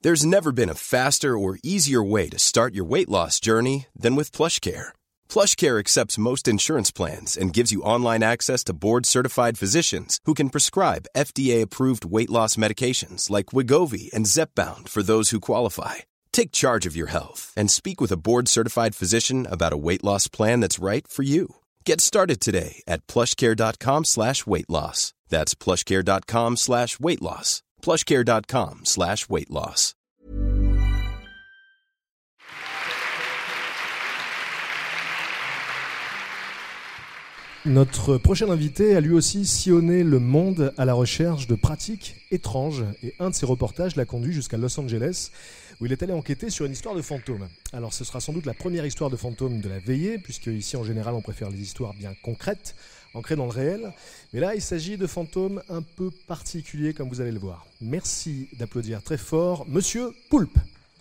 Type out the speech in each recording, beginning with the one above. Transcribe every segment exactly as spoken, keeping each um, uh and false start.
There's never been a faster or easier way to start your weight loss journey than with PlushCare. PlushCare accepts most insurance plans and gives you online access to board-certified physicians who can prescribe F D A-approved weight loss medications like Wegovy and Zepbound for those who qualify. Take charge of your health and speak with a board-certified physician about a weight loss plan that's right for you. Get started today at plushcare.com slash weight loss. That's plushcare.com slash weight loss. plushcare.com slash weight loss. Notre prochain invité a lui aussi sillonné le monde à la recherche de pratiques étranges et un de ses reportages l'a conduit jusqu'à Los Angeles où il est allé enquêter sur une histoire de fantômes. Alors ce sera sans doute la première histoire de fantômes de la veillée puisque ici en général on préfère les histoires bien concrètes, ancrées dans le réel. Mais là il s'agit de fantômes un peu particuliers comme vous allez le voir. Merci d'applaudir très fort Monsieur Poulpe.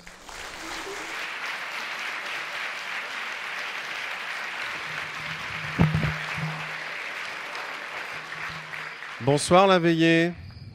Bonsoir la veillée.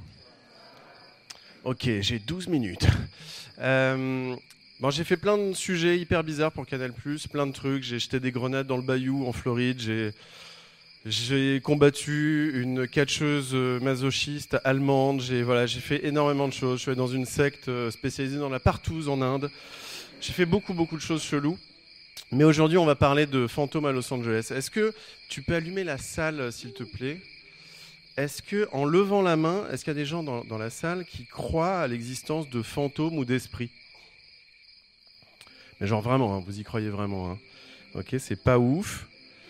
Ok, j'ai douze minutes. Euh, bon, j'ai fait plein de sujets hyper bizarres pour Canal plus, plein de trucs. J'ai jeté des grenades dans le bayou en Floride. J'ai, j'ai combattu une catcheuse masochiste allemande. J'ai, voilà, j'ai fait énormément de choses. Je suis allé dans une secte spécialisée dans la partouze en Inde. J'ai fait beaucoup, beaucoup de choses cheloues. Mais aujourd'hui, on va parler de fantômes à Los Angeles. Est-ce que tu peux allumer la salle, s'il te plaît ? Est-ce que, en levant la main, est-ce qu'il y a des gens dans, dans la salle qui croient à l'existence de fantômes ou d'esprits ? Mais genre vraiment, hein, vous y croyez vraiment. Hein. Ok, c'est pas ouf.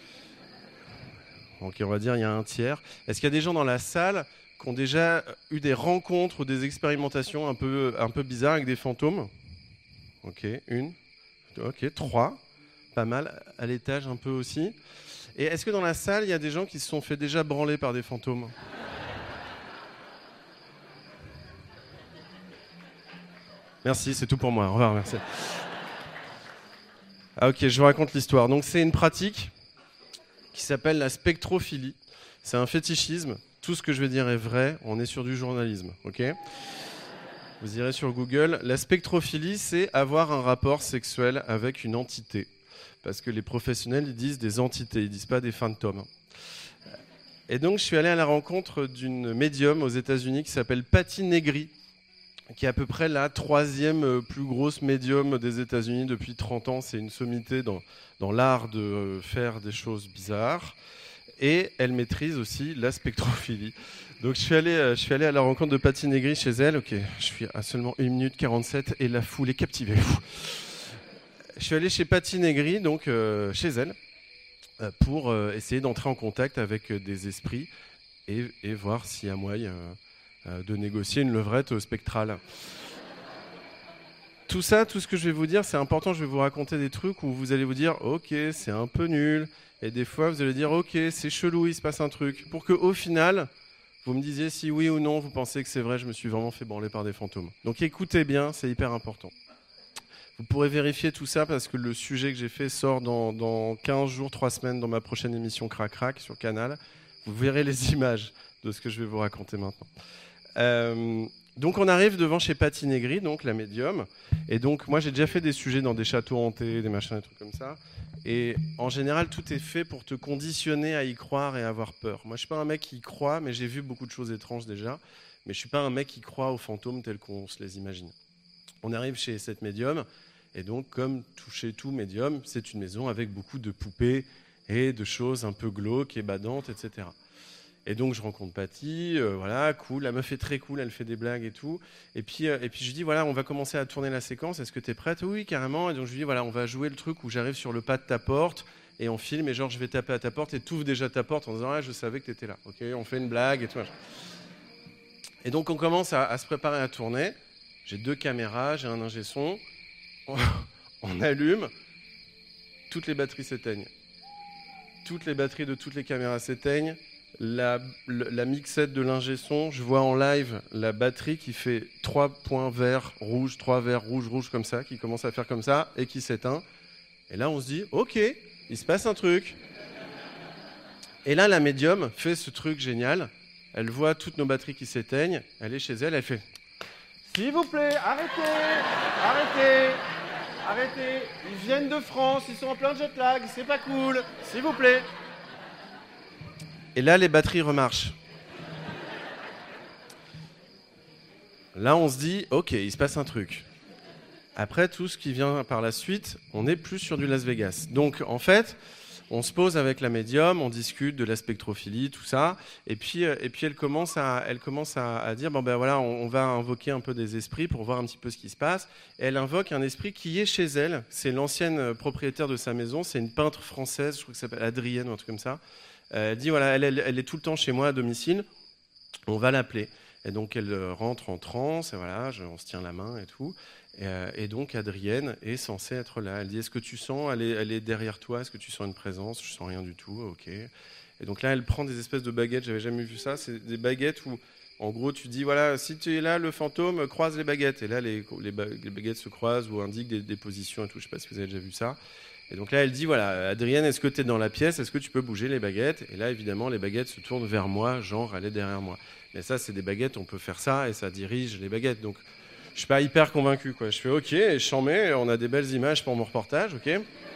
Ok, on va dire il y a un tiers. Est-ce qu'il y a des gens dans la salle qui ont déjà eu des rencontres ou des expérimentations un peu, un peu bizarres avec des fantômes ? Ok, une. Ok, trois. Pas mal. À l'étage un peu aussi. Et est-ce que dans la salle, il y a des gens qui se sont fait déjà branler par des fantômes ? Merci, c'est tout pour moi. Au revoir, merci. Ah ok, je vous raconte l'histoire. Donc c'est une pratique qui s'appelle la spectrophilie. C'est un fétichisme. Tout ce que je vais dire est vrai. On est sur du journalisme, ok ? Vous irez sur Google. La spectrophilie, c'est avoir un rapport sexuel avec une entité. Parce que les professionnels, ils disent des entités, ils disent pas des fantômes. Et donc, je suis allé à la rencontre d'une médium aux États-Unis qui s'appelle Patti Negri, qui est à peu près la troisième plus grosse médium des États-Unis depuis trente ans. C'est une sommité dans, dans l'art de faire des choses bizarres. Et elle maîtrise aussi la spectrophilie. Donc, je suis allé, je suis allé à la rencontre de Patti Negri chez elle. Ok, je suis à seulement une minute quarante-sept et la foule est captivée. Je suis allé chez Patti Negri, donc euh, chez elle, euh, pour euh, essayer d'entrer en contact avec euh, des esprits et, et voir s'il y a moyen euh, euh, de négocier une levrette spectrale. Tout ça, tout ce que je vais vous dire, c'est important. Je vais vous raconter des trucs où vous allez vous dire « Ok, c'est un peu nul ». Et des fois, vous allez dire « Ok, c'est chelou, il se passe un truc ». Pour qu'au final, vous me disiez si oui ou non, vous pensez que c'est vrai, je me suis vraiment fait branler par des fantômes. Donc écoutez bien, c'est hyper important. Vous pourrez vérifier tout ça parce que le sujet que j'ai fait sort dans, dans quinze jours, trois semaines dans ma prochaine émission Crac Crac sur Canal. Vous verrez les images de ce que je vais vous raconter maintenant. Euh, donc on arrive devant chez Patti Negri, donc la médium. Et donc moi j'ai déjà fait des sujets dans des châteaux hantés, des machins, des trucs comme ça. Et en général tout est fait pour te conditionner à y croire et à avoir peur. Moi je suis pas un mec qui y croit, mais j'ai vu beaucoup de choses étranges déjà. Mais je suis pas un mec qui croit aux fantômes tels qu'on se les imagine. On arrive chez cette médium, et donc, comme tout chez tout médium, c'est une maison avec beaucoup de poupées et de choses un peu glauques et badantes, et cetera. Et donc, je rencontre Patti, euh, voilà, cool, la meuf est très cool, elle fait des blagues et tout. Et puis, euh, et puis je lui dis, voilà, on va commencer à tourner la séquence, est-ce que t'es prête ? Oui, carrément. Et donc, je lui dis, voilà, on va jouer le truc où j'arrive sur le pas de ta porte, et on filme, et genre, je vais taper à ta porte, et t'ouvres déjà ta porte en disant, ah, je savais que t'étais là. Ok, on fait une blague et tout. Et donc, on commence à, à se préparer à tourner. J'ai deux caméras, j'ai un ingé son. On allume, toutes les batteries s'éteignent. Toutes les batteries de toutes les caméras s'éteignent. La, la, la mixette de l'ingé son, je vois en live la batterie qui fait trois points verts, rouge, trois verts, rouge, rouge comme ça, qui commence à faire comme ça et qui s'éteint. Et là, on se dit, ok, il se passe un truc. Et là, la médium fait ce truc génial. Elle voit toutes nos batteries qui s'éteignent. Elle est chez elle, elle fait... S'il vous plaît, arrêtez, arrêtez, arrêtez. Ils viennent de France, ils sont en plein jet lag, c'est pas cool. S'il vous plaît. Et là, les batteries remarchent. Là, on se dit, ok, il se passe un truc. Après, tout ce qui vient par la suite, on est plus sur du Las Vegas. Donc, en fait, on se pose avec la médium, on discute de la spectrophilie, tout ça, et puis, et puis elle commence à, elle commence à, à dire, bon ben voilà, on, on va invoquer un peu des esprits pour voir un petit peu ce qui se passe. Et elle invoque un esprit qui est chez elle. C'est l'ancienne propriétaire de sa maison, c'est une peintre française, je crois que ça s'appelle Adrienne ou un truc comme ça. Euh, elle dit, voilà, elle, elle, elle est tout le temps chez moi à domicile, on va l'appeler. Et donc elle rentre en transe, et voilà, je, on se tient la main et tout. Et, euh, et donc Adrienne est censée être là. Elle dit, est-ce que tu sens, elle est, elle est derrière toi, est-ce que tu sens une présence? Je sens rien du tout, ok. Et donc là, elle prend des espèces de baguettes, j'avais jamais vu ça, c'est des baguettes où, en gros, tu dis, voilà, si tu es là, le fantôme, croise les baguettes. Et là, les, les, ba- les baguettes se croisent ou indiquent des, des positions et tout, je sais pas si vous avez déjà vu ça. Et donc là, elle dit, voilà, Adrienne, est-ce que tu es dans la pièce? Est-ce que tu peux bouger les baguettes? Et là, évidemment, les baguettes se tournent vers moi, genre, elle est derrière moi. Mais ça, c'est des baguettes, on peut faire ça, et ça dirige les baguettes. Donc, je suis pas hyper convaincu, quoi. Je fais, ok, et je s'en mets, on a des belles images pour mon reportage, ok.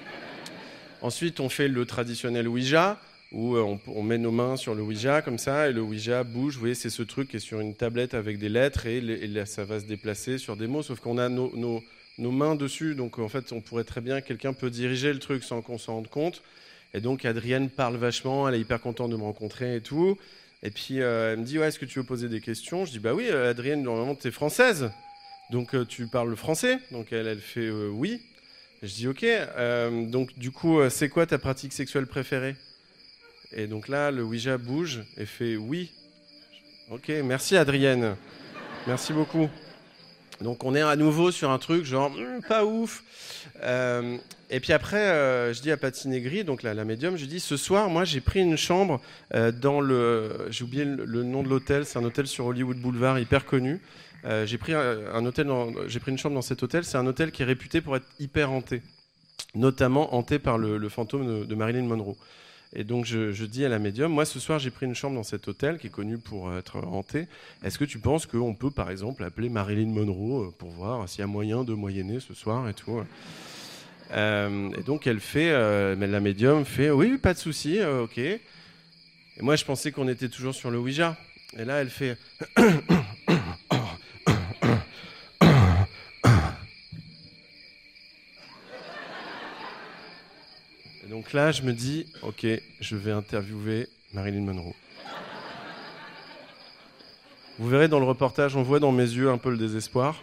Ensuite, on fait le traditionnel Ouija, où on, on met nos mains sur le Ouija, comme ça, et le Ouija bouge. Vous voyez, c'est ce truc qui est sur une tablette avec des lettres, et, les, et là, ça va se déplacer sur des mots, sauf qu'on a nos... nos nos mains dessus, donc en fait on pourrait très bien, quelqu'un peut diriger le truc sans qu'on s'en rende compte, et donc Adrienne parle vachement, elle est hyper contente de me rencontrer et tout, et puis euh, elle me dit, ouais, est-ce que tu veux poser des questions? Je dis, bah oui, Adrienne, normalement t'es française, donc euh, tu parles le français? Donc elle, elle fait euh, oui. Je dis, ok, euh, donc du coup, euh, c'est quoi ta pratique sexuelle préférée? Et donc là, le Ouija bouge et fait oui. Ok, merci Adrienne, merci beaucoup. Donc on est à nouveau sur un truc genre mmm, pas ouf. Euh, et puis après, euh, je dis à Patty Negri, donc la, la médium, je dis, ce soir, moi j'ai pris une chambre euh, dans le, j'ai oublié le, le nom de l'hôtel, c'est un hôtel sur Hollywood Boulevard hyper connu. Euh, j'ai pris un, un hôtel, dans, j'ai pris une chambre dans cet hôtel. C'est un hôtel qui est réputé pour être hyper hanté, notamment hanté par le, le fantôme de, de Marilyn Monroe. Et donc je, je dis à la médium, moi ce soir j'ai pris une chambre dans cet hôtel qui est connu pour être hanté. Est-ce que tu penses qu'on peut par exemple appeler Marilyn Monroe pour voir s'il y a moyen de moyenner ce soir et tout? euh, Et donc elle fait, euh, mais la médium fait, oui, pas de souci, euh, ok. Et moi je pensais qu'on était toujours sur le Ouija. Et là elle fait... Et donc là, je me dis, ok, je vais interviewer Marilyn Monroe. Vous verrez dans le reportage, on voit dans mes yeux un peu le désespoir.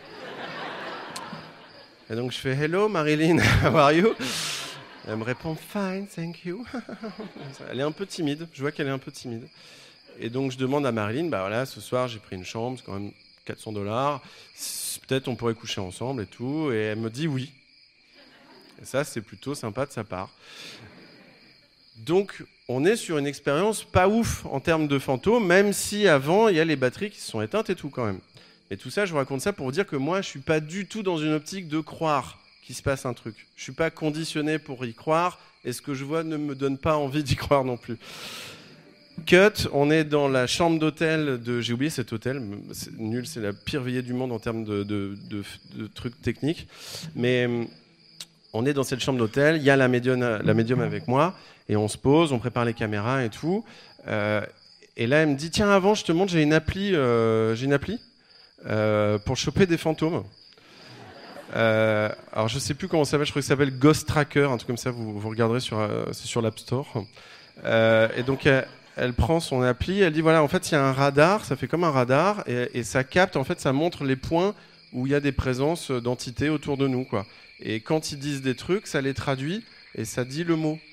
Et donc je fais, hello Marilyn, how are you? Elle me répond, fine, thank you. Elle est un peu timide, je vois qu'elle est un peu timide. Et donc je demande à Marilyn, bah voilà, ce soir j'ai pris une chambre, c'est quand même quatre cents dollars, peut-être on pourrait coucher ensemble et tout. Et elle me dit oui. Et ça, c'est plutôt sympa de sa part. Donc, on est sur une expérience pas ouf en termes de fantômes, même si avant, il y a les batteries qui se sont éteintes et tout quand même. Et tout ça, je vous raconte ça pour vous dire que moi, je suis pas du tout dans une optique de croire qu'il se passe un truc. Je suis pas conditionné pour y croire, et ce que je vois ne me donne pas envie d'y croire non plus. Cut, on est dans la chambre d'hôtel de... J'ai oublié cet hôtel, c'est nul, c'est la pire veillée du monde en termes de, de, de, de trucs techniques. Mais... on est dans cette chambre d'hôtel, il y a la médium, la médium avec moi, et on se pose, on prépare les caméras et tout. Euh, et là, elle me dit, tiens, avant, je te montre, j'ai une appli, euh, j'ai une appli euh, pour choper des fantômes. Euh, alors, je sais plus comment ça s'appelle, je crois que ça s'appelle Ghost Tracker, un truc comme ça, vous, vous regarderez, sur, euh, c'est sur l'App Store. Euh, et donc, elle, elle prend son appli, elle dit, voilà, en fait, il y a un radar, ça fait comme un radar, et, et ça capte, en fait, ça montre les points où il y a des présences d'entités autour de nous, quoi. Et quand ils disent des trucs, ça les traduit et ça dit le mot.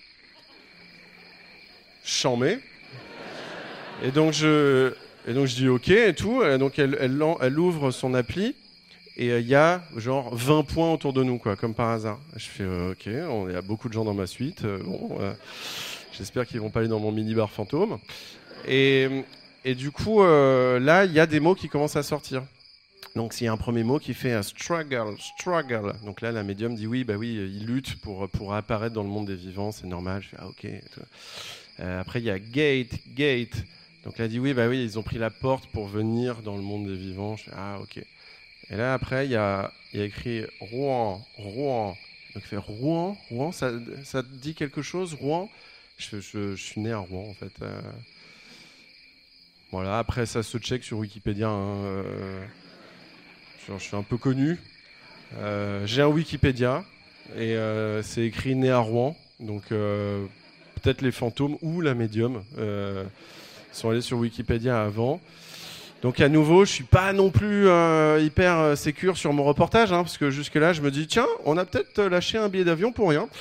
Chambé. Et donc je, et donc je dis ok et tout. Et donc elle, elle, elle ouvre son appli et il euh, y a genre vingt points autour de nous, quoi, comme par hasard. Je fais euh, ok, il y a beaucoup de gens dans ma suite. Euh, bon, euh, j'espère qu'ils vont pas aller dans mon mini-bar fantôme. Et, et du coup, euh, là, il y a des mots qui commencent à sortir. Donc, s'il y a un premier mot qui fait un struggle, struggle. Donc là, la médium dit oui, bah oui, il lutte pour, pour apparaître dans le monde des vivants, c'est normal. Je fais ah, ok. Euh, après, il y a gate, gate. Donc là, elle dit oui, bah oui, ils ont pris la porte pour venir dans le monde des vivants. Je fais ah, ok. Et là, après, il y a, y a écrit Rouen, Rouen. Donc, c'est Rouen, Rouen, ça, ça te dit quelque chose, Rouen? je, je, je suis né à Rouen, en fait. Euh, voilà, après, ça se check sur Wikipédia. Hein, euh, je, je suis un peu connu. Euh, j'ai un Wikipédia, et euh, c'est écrit né à Rouen. Donc, euh, peut-être les fantômes ou la médium euh, sont allés sur Wikipédia avant. Donc à nouveau, je suis pas non plus euh, hyper euh, sécure sur mon reportage, hein, parce que jusque-là, je me dis, tiens, on a peut-être lâché un billet d'avion pour rien.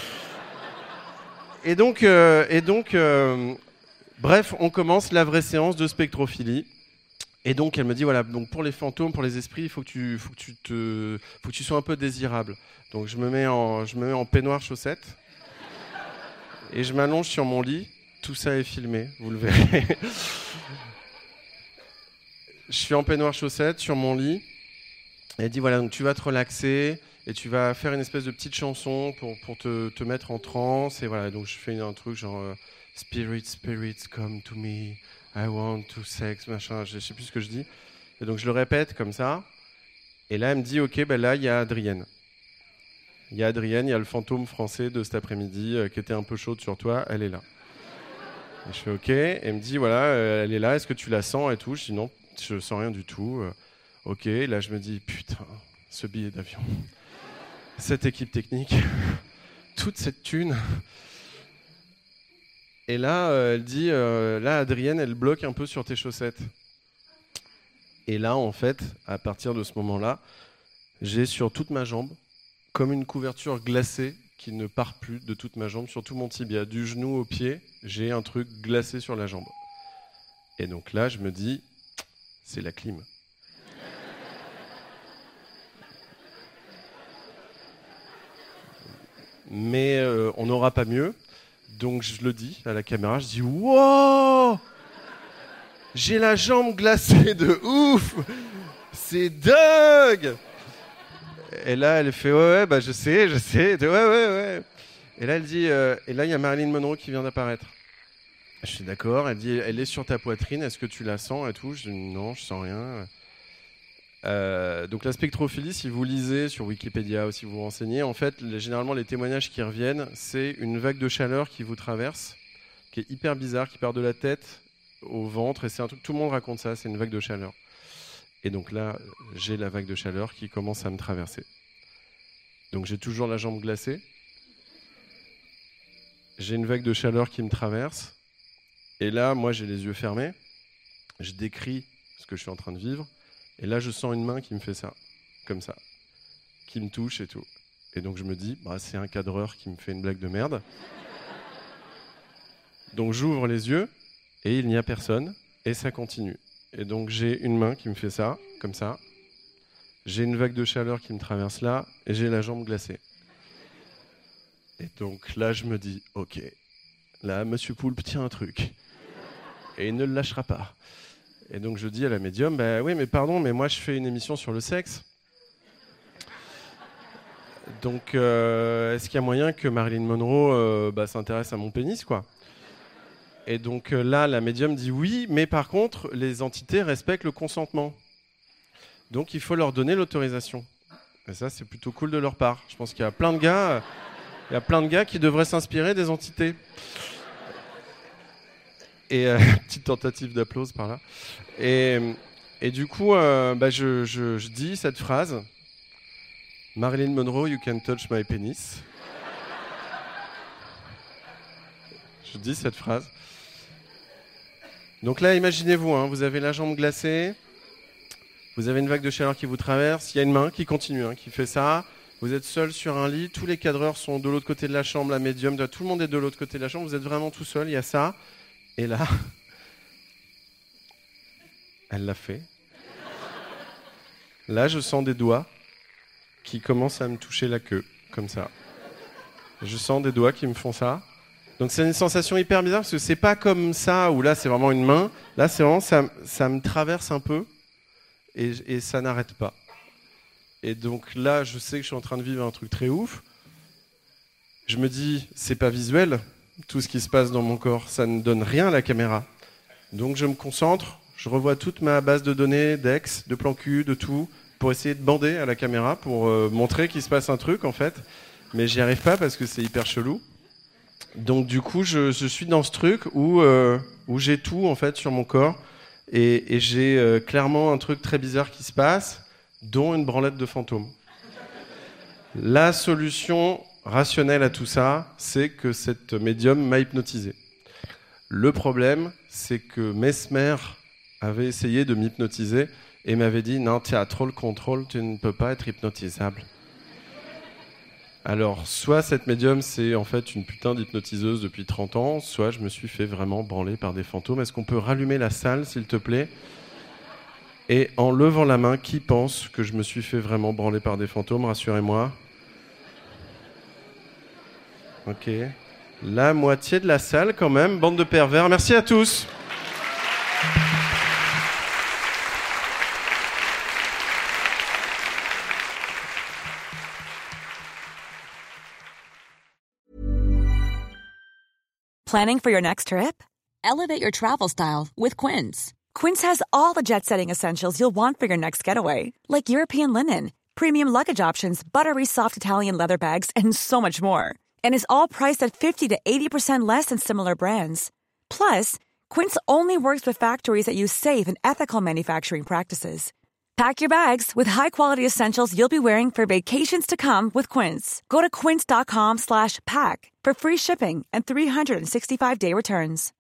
Et donc, euh, et donc euh, bref, on commence la vraie séance de spectrophilie. Et donc, elle me dit, voilà, donc pour les fantômes, pour les esprits, il faut que tu, faut que tu te, faut que tu sois un peu désirable. Donc je me mets en, je me mets en peignoir chaussette et je m'allonge sur mon lit. Tout ça est filmé, vous le verrez. Je suis en peignoir chaussette sur mon lit. Elle dit voilà, donc tu vas te relaxer et tu vas faire une espèce de petite chanson pour, pour te, te mettre en transe. Et voilà, donc je fais un truc genre euh, Spirit, spirits, come to me, I want to sex, machin, je sais plus ce que je dis. Et donc je le répète comme ça. Et là, elle me dit ok, ben là, il y a Adrienne. Il y a Adrienne, il y a le fantôme français de cet après-midi euh, qui était un peu chaude sur toi, elle est là. Et je fais ok, et elle me dit voilà, euh, elle est là, est-ce que tu la sens et tout? Je dis non. Je sens rien du tout. Euh, ok, là je me dis, putain, ce billet d'avion, cette équipe technique, toute cette thune. Et là, euh, elle dit, euh, là Adrienne, elle bloque un peu sur tes chaussettes. Et là, en fait, à partir de ce moment-là, j'ai sur toute ma jambe, comme une couverture glacée qui ne part plus de toute ma jambe, sur tout mon tibia, du genou au pied, j'ai un truc glacé sur la jambe. Et donc là, je me dis, c'est la clim. Mais euh, on n'aura pas mieux. Donc je le dis à la caméra, je dis wow, j'ai la jambe glacée de ouf, c'est dingue. Et là elle fait ouais ouais bah je sais je sais ouais ouais ouais. Et là elle dit euh, et là il y a Marilyn Monroe qui vient d'apparaître. Je suis d'accord, elle dit elle est sur ta poitrine, est-ce que tu la sens et tout? Je dis non, je sens rien. Euh, donc la spectrophilie, si vous lisez sur Wikipédia ou si vous vous renseignez, en fait, les, généralement les témoignages qui reviennent, c'est une vague de chaleur qui vous traverse, qui est hyper bizarre, qui part de la tête au ventre, et c'est un truc, tout le monde raconte ça, c'est une vague de chaleur. Et donc là, j'ai la vague de chaleur qui commence à me traverser. Donc j'ai toujours la jambe glacée, j'ai une vague de chaleur qui me traverse, et là, moi j'ai les yeux fermés, je décris ce que je suis en train de vivre, et là, je sens une main qui me fait ça, comme ça, qui me touche et tout. Et donc, je me dis, bah, c'est un cadreur qui me fait une blague de merde. Donc, j'ouvre les yeux, et il n'y a personne, et ça continue. Et donc, j'ai une main qui me fait ça, comme ça. J'ai une vague de chaleur qui me traverse là, et j'ai la jambe glacée. Et donc, là, je me dis, ok, là, Monsieur Poulpe tient un truc. Et il ne le lâchera pas. Et donc je dis à la médium, bah oui mais pardon, mais moi je fais une émission sur le sexe. Donc euh, est-ce qu'il y a moyen que Marilyn Monroe euh, bah, s'intéresse à mon pénis quoi? Et donc euh, là la médium dit oui, mais par contre les entités respectent le consentement. Donc il faut leur donner l'autorisation. Et ça c'est plutôt cool de leur part. Je pense qu'il y a plein de gars, euh, il y a plein de gars qui devraient s'inspirer des entités. Et euh, petite tentative d'applause par là. Et, et du coup, euh, bah, je, je, je dis cette phrase. Marilyn Monroe, you can touch my penis. Je dis cette phrase. Donc là, imaginez-vous, hein, vous avez la jambe glacée, vous avez une vague de chaleur qui vous traverse, il y a une main qui continue, hein, qui fait ça. Vous êtes seul sur un lit, tous les cadreurs sont de l'autre côté de la chambre, la médium, tout le monde est de l'autre côté de la chambre, vous êtes vraiment tout seul, il y a ça. Et là, elle l'a fait. Là, je sens des doigts qui commencent à me toucher la queue, comme ça. Je sens des doigts qui me font ça. Donc c'est une sensation hyper bizarre, parce que c'est pas comme ça, où là, c'est vraiment une main. Là, c'est vraiment, ça, ça me traverse un peu, et, et ça n'arrête pas. Et donc là, je sais que je suis en train de vivre un truc très ouf. Je me dis, c'est pas visuel, tout ce qui se passe dans mon corps, ça ne donne rien à la caméra. Donc je me concentre, je revois toute ma base de données, d'ex, de plan cul, de tout, pour essayer de bander à la caméra, pour euh, montrer qu'il se passe un truc en fait. Mais j'y arrive pas parce que c'est hyper chelou. Donc du coup, je, je suis dans ce truc où, euh, où j'ai tout en fait sur mon corps. Et, et j'ai euh, clairement un truc très bizarre qui se passe, dont une branlette de fantôme. La solution rationnelle à tout ça, c'est que cette médium m'a hypnotisé. Le problème, c'est que Mesmer avait essayé de m'hypnotiser et m'avait dit « Non, tu as trop le contrôle, tu ne peux pas être hypnotisable. » Alors, soit cette médium, c'est en fait une putain d'hypnotiseuse depuis trente ans, soit je me suis fait vraiment branler par des fantômes. Est-ce qu'on peut rallumer la salle, s'il te plaît ? Et en levant la main, qui pense que je me suis fait vraiment branler par des fantômes ? Rassurez-moi. Ok. La moitié de la salle, quand même. Bande de pervers. Merci à tous. Planning for your next trip? Elevate your travel style with Quince. Quince has all the jet-setting essentials you'll want for your next getaway, like European linen, premium luggage options, buttery soft Italian leather bags, and so much more. And is all priced at fifty to eighty percent less than similar brands. Plus, Quince only works with factories that use safe and ethical manufacturing practices. Pack your bags with high-quality essentials you'll be wearing for vacations to come with Quince. Go to quince.com slash pack for free shipping and three sixty-five day returns.